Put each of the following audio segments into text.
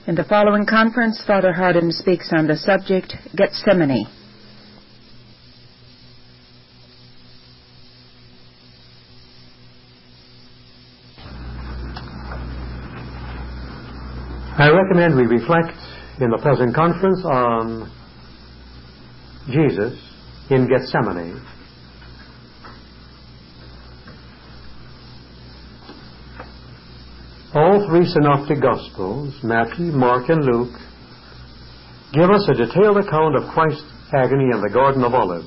In the following conference, Father Hardin speaks on the subject, Gethsemane. I recommend we reflect in the present conference on Jesus in Gethsemane. All three synoptic Gospels, Matthew, Mark, and Luke, give us a detailed account of Christ's agony in the Garden of Olives.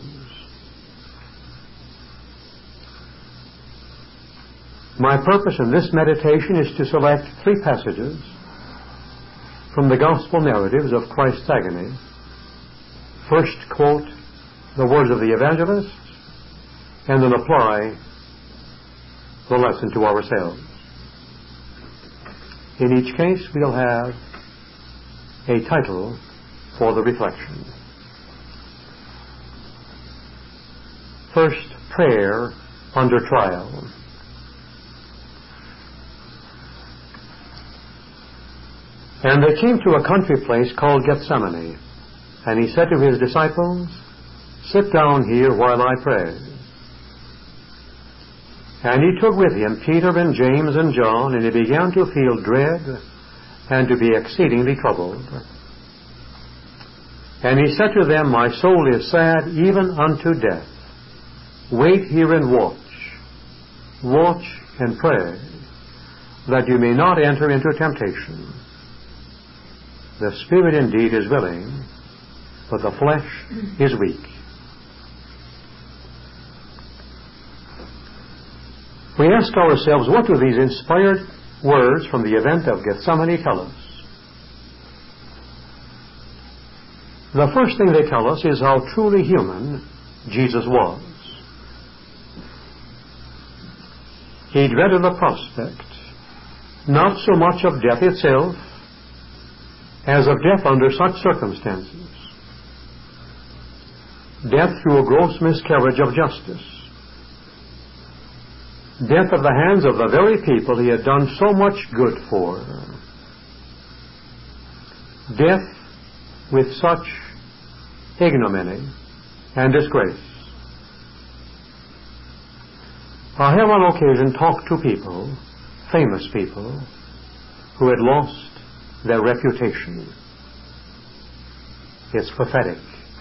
My purpose in this meditation is to select three passages from the Gospel narratives of Christ's agony. First, quote the words of the evangelist, and then apply the lesson to ourselves. In each case, we'll have a title for the reflection. First, prayer under trial. And they came to a country place called Gethsemane, and he said to his disciples, "Sit down here while I pray." And he took with him Peter and James and John, and he began to feel dread and to be exceedingly troubled. And he said to them, "My soul is sad even unto death. Wait here and watch. Watch and pray, that you may not enter into temptation. The spirit indeed is willing, but the flesh is weak." We ask ourselves, what do these inspired words from the event of Gethsemane tell us? The first thing they tell us is how truly human Jesus was. He dreaded the prospect, not so much of death itself, as of death under such circumstances. Death through a gross miscarriage of justice. Death at the hands of the very people he had done so much good for. Death with such ignominy and disgrace. I have on occasion talked to people, famous people, who had lost their reputation. It's pathetic.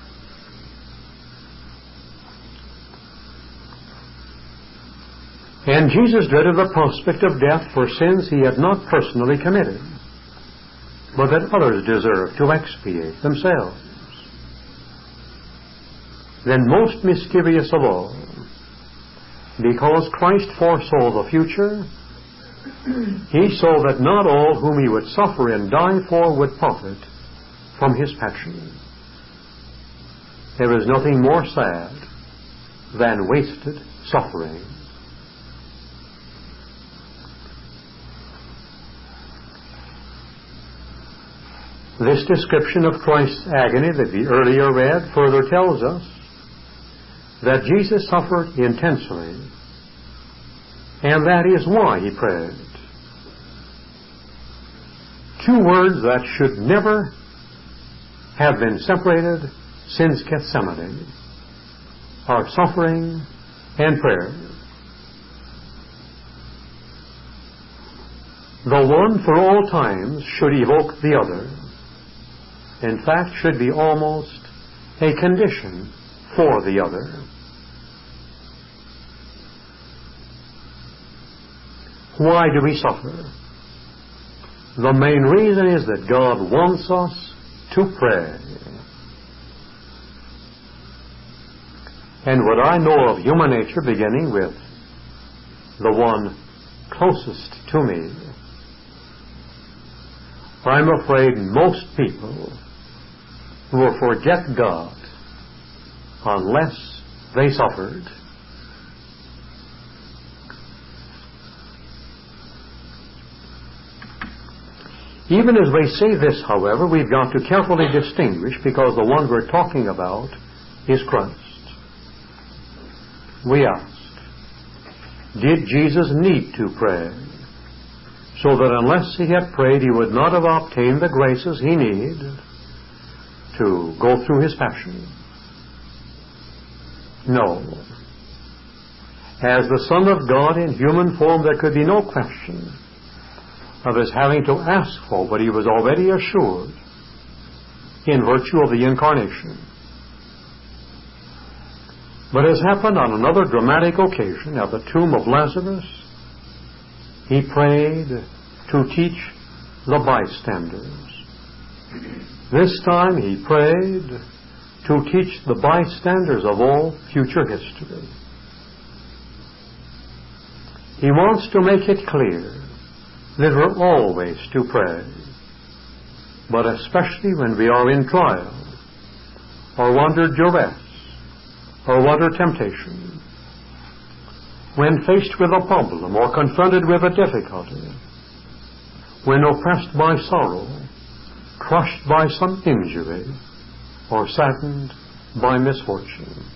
And Jesus dreaded the prospect of death for sins he had not personally committed, but that others deserved to expiate themselves. Then most mysterious of all, because Christ foresaw the future, he saw that not all whom he would suffer and die for would profit from his passion. There is nothing more sad than wasted suffering. This description of Christ's agony that we earlier read further tells us that Jesus suffered intensely, and that is why he prayed. Two words that should never have been separated since Gethsemane are suffering and prayer. The one for all times should evoke the other. In fact, should be almost a condition for the other. Why do we suffer? The main reason is that God wants us to pray. And what I know of human nature, beginning with the one closest to me, I'm afraid most people will forget God unless they suffered. Even as we say this, however, we've got to carefully distinguish, because the one we're talking about is Christ. We asked, did Jesus need to pray? so that unless he had prayed, he would not have obtained the graces he needed to go through his passion. No. As the Son of God in human form, there could be no question of his having to ask for what he was already assured in virtue of the incarnation. But as happened on another dramatic occasion at the tomb of Lazarus, he prayed to teach the bystanders. This time he prayed to teach the bystanders of all future history. He wants to make it clear that we're always to pray, but especially when we are in trial, or under duress, or under temptation, when faced with a problem or confronted with a difficulty, when oppressed by sorrow, crushed by some injury, or saddened by misfortune.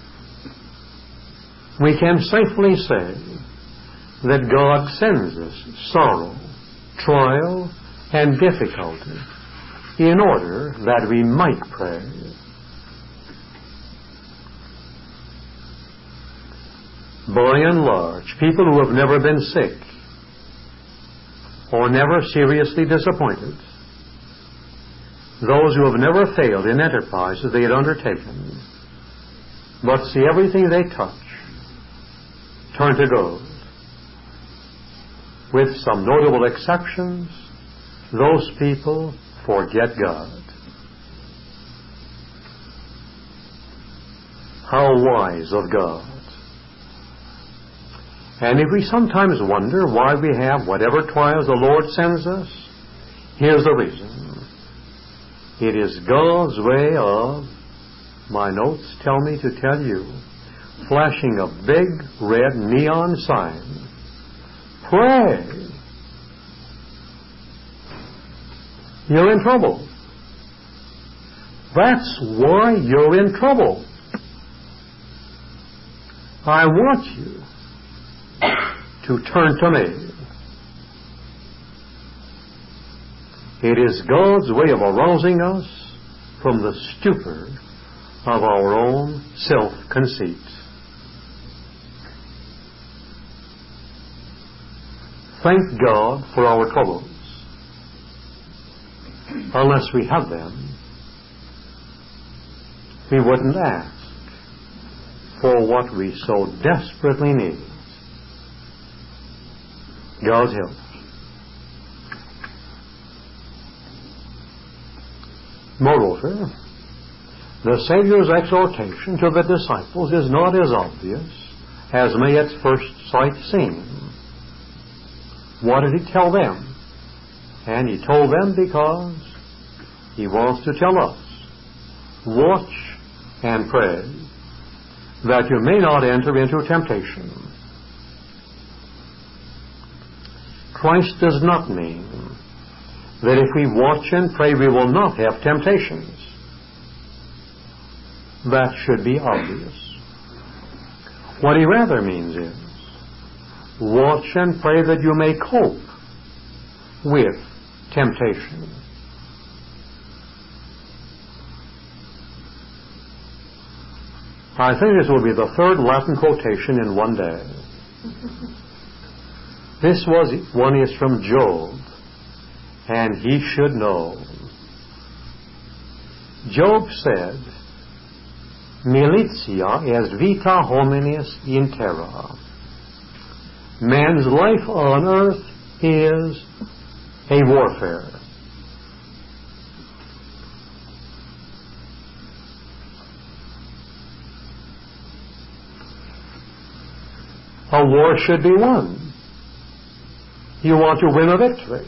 We can safely say that God sends us sorrow, trial, and difficulty in order that we might pray. By and large, people who have never been sick or never seriously disappointed, those who have never failed in enterprises they had undertaken, but see everything they touch turn to gold. With some notable exceptions, those people forget God. How wise of God. And if we sometimes wonder why we have whatever trials the Lord sends us, here's the reason. It is God's way of, my notes tell me to tell you, flashing a big red neon sign. Pray. You're in trouble. That's why you're in trouble. I want you to turn to me. It is God's way of arousing us from the stupor of our own self-conceit. Thank God for our troubles. Unless we have them, we wouldn't ask for what we so desperately need. God's help. Moreover, the Savior's exhortation to the disciples is not as obvious as may at first sight seem. What did he tell them? And he told them because he wants to tell us, watch and pray, that you may not enter into temptation. Christ does not mean that if we watch and pray we will not have temptations. That should be obvious. What he rather means is, watch and pray that you may cope with temptation. I think this will be the third Latin quotation in one day. This one is from Job, and he should know. Job said, Militia est vita hominis in terra. Man's life on earth is a warfare. A war should be won. You want to win a victory.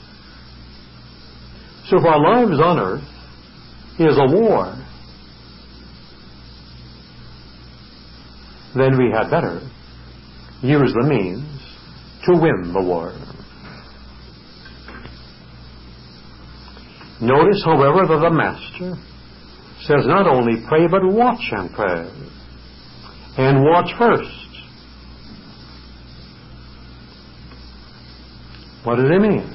So if our lives on earth is a war, then we had better use the means to win the war. Notice, however, that the Master says not only pray, but watch and pray. And watch first. What does he mean?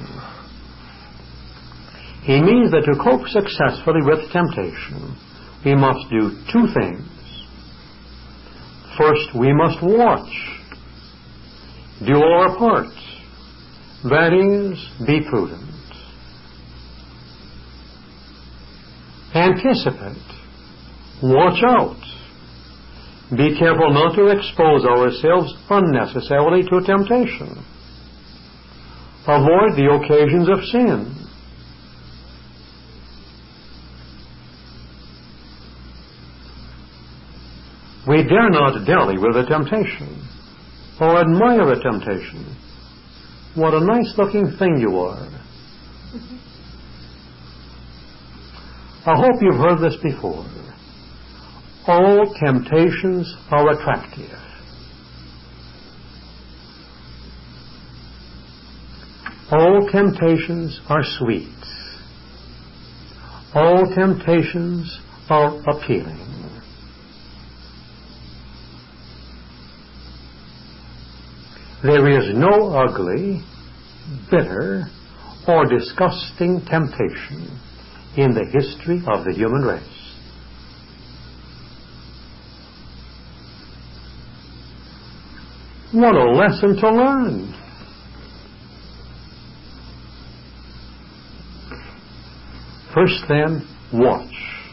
He means that to cope successfully with temptation, we must do two things. First, we must watch. Do our part. That is, be prudent. Anticipate. Watch out. Be careful not to expose ourselves unnecessarily to temptation. Avoid the occasions of sin. We dare not dally with a temptation or admire a temptation. What a nice-looking thing you are. I hope you've heard this before. All temptations are attractive. All temptations are sweet. All temptations are appealing. There is no ugly, bitter, or disgusting temptation in the history of the human race. What a lesson to learn! First then, watch.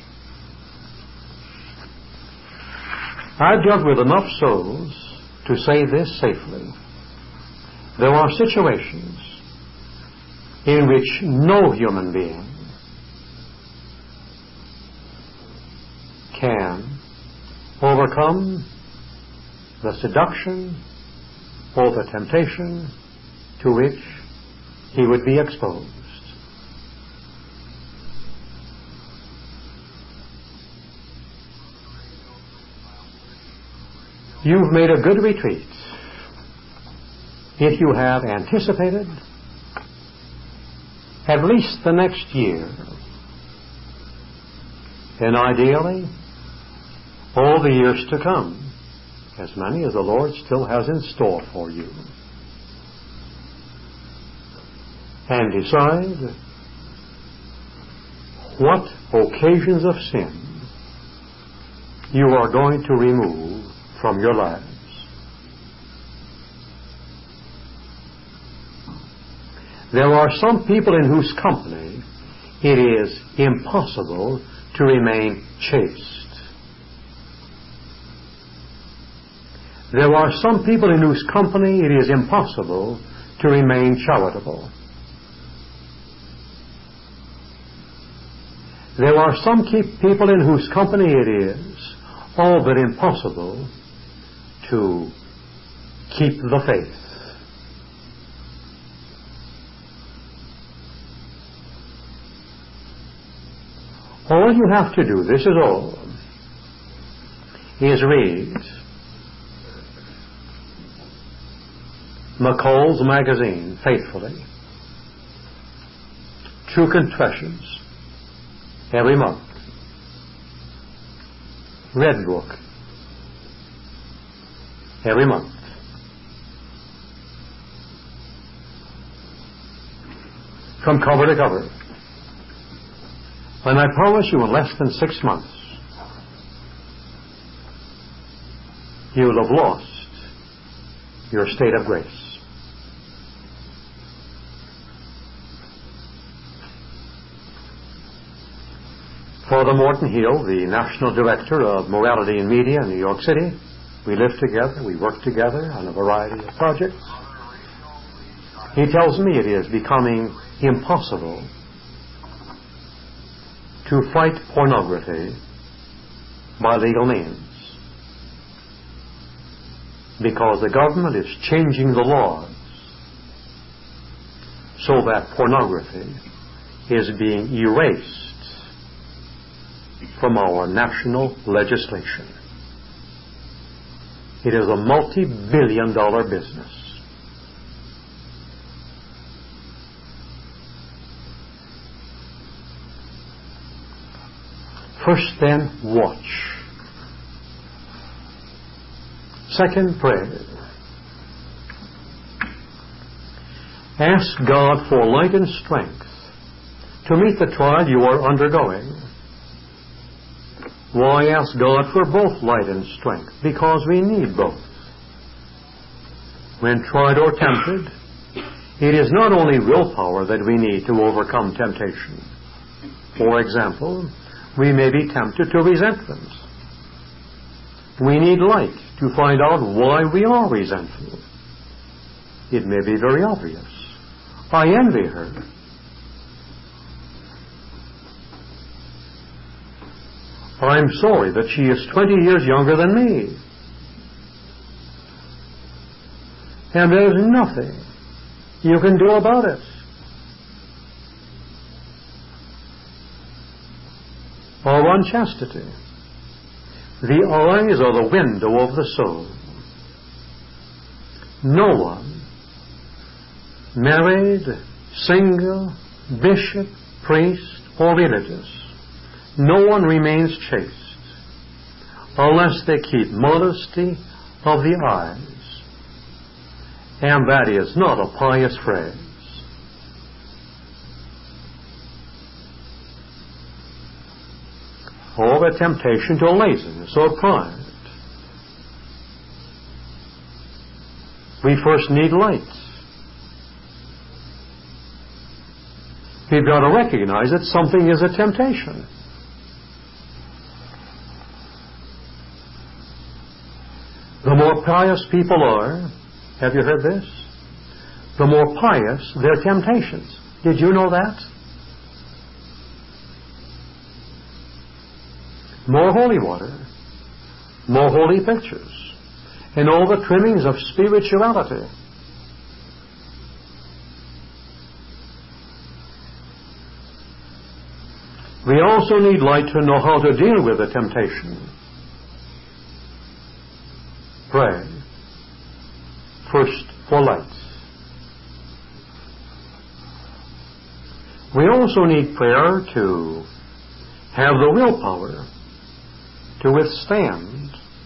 I've dealt with enough souls to say this safely. There are situations in which no human being can overcome the seduction or the temptation to which he would be exposed. You've made a good retreat if you have anticipated at least the next year, and ideally all the years to come, as many as the Lord still has in store for you, and decide what occasions of sin you are going to remove from your lives. There are some people in whose company it is impossible to remain chaste. There are some people in whose company it is impossible to remain charitable. There are some people in whose company it is all but impossible to keep the faith. All you have to do, this is all, is read McCall's magazine faithfully. 2 confessions every month. Red Book every month. From cover to cover. And I promise you, in less than 6 months, you will have lost your state of grace. Father Morton Hill, the National Director of Morality in Media in New York City, we live together, we work together on a variety of projects. He tells me it is becoming impossible to fight pornography by legal means, because the government is changing the laws so that pornography is being erased from our national legislation. It is a multi-billion-dollar business. First then, watch. Second, pray. Ask God for light and strength to meet the trial you are undergoing. Why ask God for both light and strength? Because we need both. When tried or tempted, it is not only willpower that we need to overcome temptation. For example, we may be tempted to resentment. We need light to find out why we are resentful. It may be very obvious. I envy her. I'm sorry that she is 20 years younger than me. And there's nothing you can do about it. Or unchastity. The eyes are the window of the soul. No one, married, single, bishop, priest, or religious, no one remains chaste unless they keep modesty of the eyes. And that is not a pious phrase. Or a temptation to laziness or pride. We first need light. We've got to recognize that something is a temptation. The more pious people are, have you heard this? The more pious their temptations. Did you know that? More holy water, more holy pictures, and all the trimmings of spirituality. We also need light to know how to deal with the temptation. Pray first for light. We also need prayer to have the willpower to withstand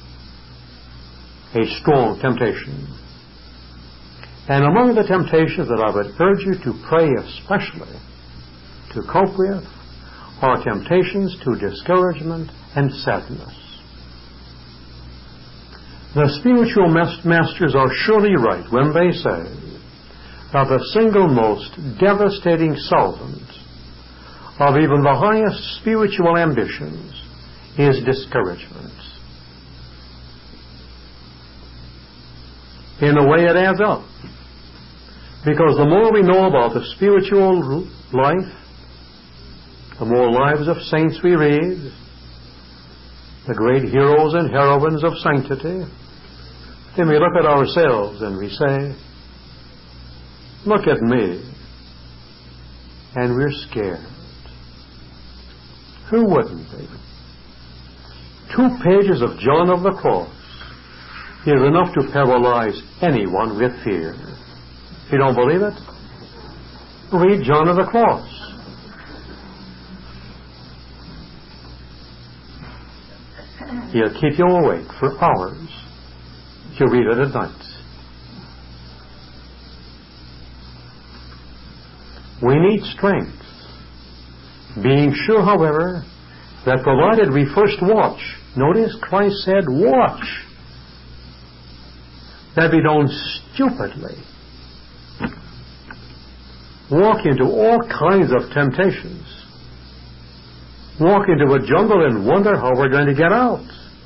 a strong temptation. And among the temptations that I would urge you to pray especially to cope with are temptations to discouragement and sadness. The spiritual masters are surely right when they say that the single most devastating solvent of even the highest spiritual ambitions is discouragement. In a way, it adds up. Because the more we know about the spiritual life, the more lives of saints we read, the great heroes and heroines of sanctity, then we look at ourselves and we say, look at me, and we're scared. Who wouldn't be? 2 pages of John of the Cross is enough to paralyze anyone with fear. If you don't believe it, read John of the Cross. He'll keep you awake for hours if you read it at night. We need strength, being sure, however, that provided we first watch, notice Christ said watch, that we don't stupidly walk into all kinds of temptations, walk into a jungle and wonder how we're going to get out.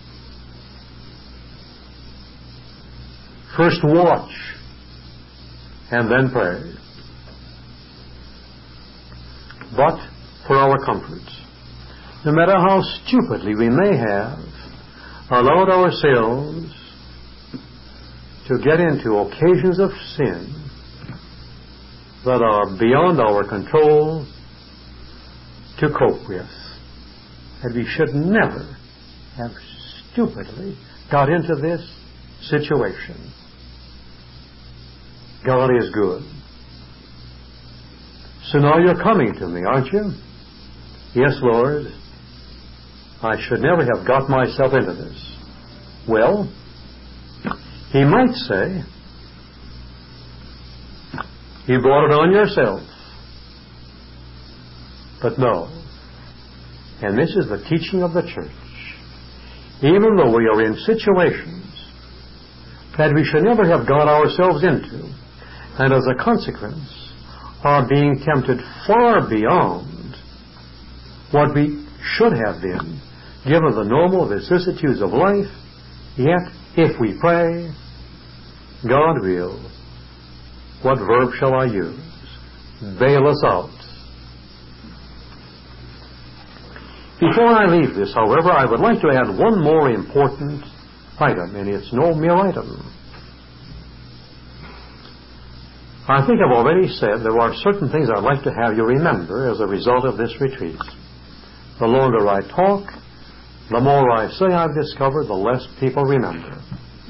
First watch, and then pray. But for our comfort, no matter how stupidly we may have allowed ourselves to get into occasions of sin that are beyond our control to cope with, and we should never have stupidly got into this situation. God is good. So now you're coming to me, aren't you? Yes, Lord. I should never have got myself into this. Well, He might say, You brought it on yourself. But no. And this is the teaching of the church. Even though we are in situations that we should never have got ourselves into, and as a consequence are being tempted far beyond what we should have been, given the normal vicissitudes of life, yet if we pray, God will, what verb shall I use? Bail us out. Before I leave this, however, I would like to add one more important item, and it's no mere item. I think I've already said there are certain things I'd like to have you remember as a result of this retreat. The longer I talk, the more I say I've discovered, the less people remember.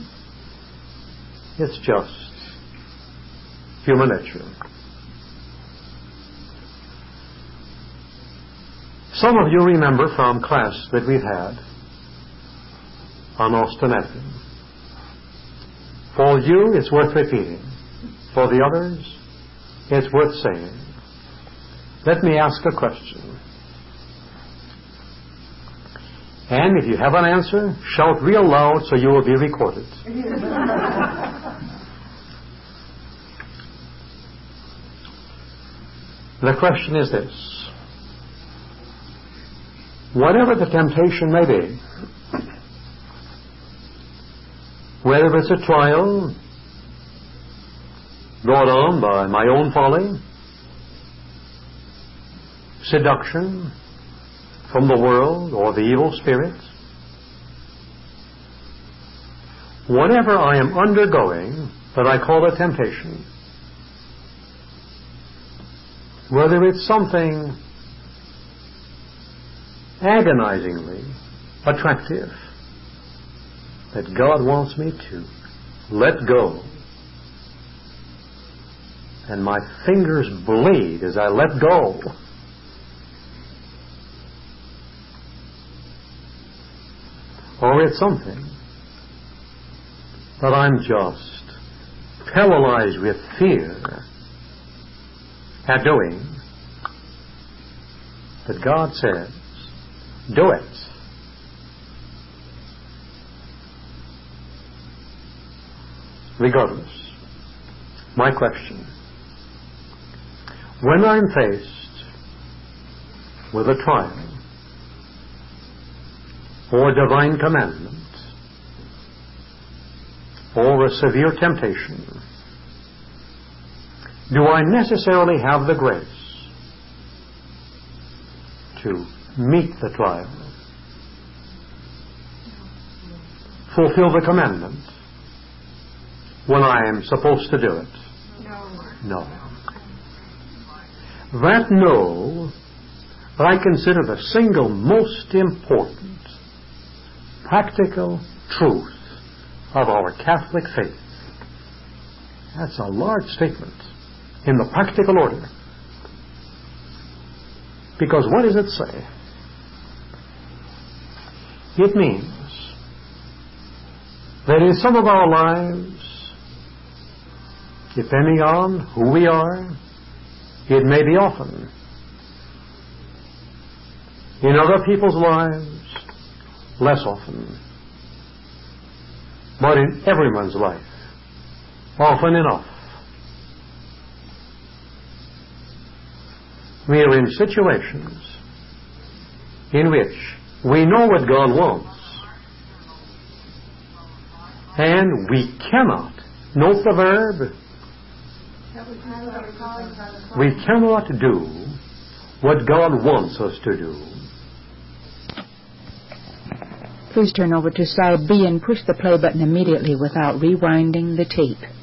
It's just human nature. Some of you remember from class that we've had on ostinato. For you, it's worth repeating. For the others, it's worth saying. Let me ask a question. And if you have an answer, shout real loud so you will be recorded. The question is this. Whatever the temptation may be, whether it's a trial brought on by my own folly, seduction from the world or the evil spirit, whatever I am undergoing that I call a temptation, whether it's something agonizingly attractive that God wants me to let go, and my fingers bleed as I let go, or it's something that I'm just paralyzed with fear at doing, that God says, do it. Regardless, my question, when I'm faced with a trial or a divine commandment or a severe temptation, do I necessarily have the grace to meet the trial, fulfill the commandment when I am supposed to do it? No. That no, I consider the single most important practical truth of our Catholic faith. That's a large statement in the practical order. Because what does it say? It means that in some of our lives, depending on who we are, it may be often. In other people's lives, less often. But in everyone's life, often enough. We are in situations in which we know what God wants, and we cannot, note the verb, we cannot do what God wants us to do. Please turn over to side B and push the play button immediately without rewinding the tape.